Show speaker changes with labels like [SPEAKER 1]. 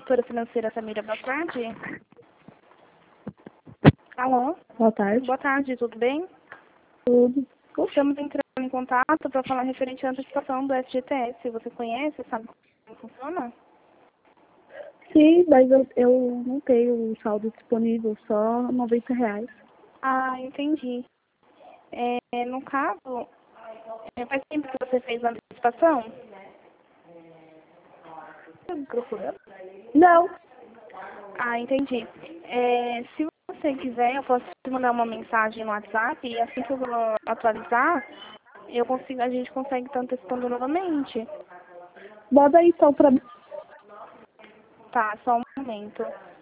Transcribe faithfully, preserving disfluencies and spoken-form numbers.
[SPEAKER 1] Gestora financeira Samira, boa tarde. Alô?
[SPEAKER 2] Boa tarde.
[SPEAKER 1] Boa tarde, tudo bem?
[SPEAKER 2] Tudo.
[SPEAKER 1] Estamos entrando em contato para falar referente à antecipação do F G T S. Você conhece, sabe como funciona?
[SPEAKER 2] Sim, mas eu, eu não tenho o saldo disponível, só noventa reais.
[SPEAKER 1] Ah, entendi. É, no caso, é, faz tempo que você fez a antecipação?
[SPEAKER 2] Não.
[SPEAKER 1] Ah, entendi. É, se você quiser, eu posso te mandar uma mensagem no WhatsApp e assim que eu vou atualizar, eu consigo, a gente consegue estar antecipando novamente.
[SPEAKER 2] Manda aí então pra mim.
[SPEAKER 1] Tá, só um momento.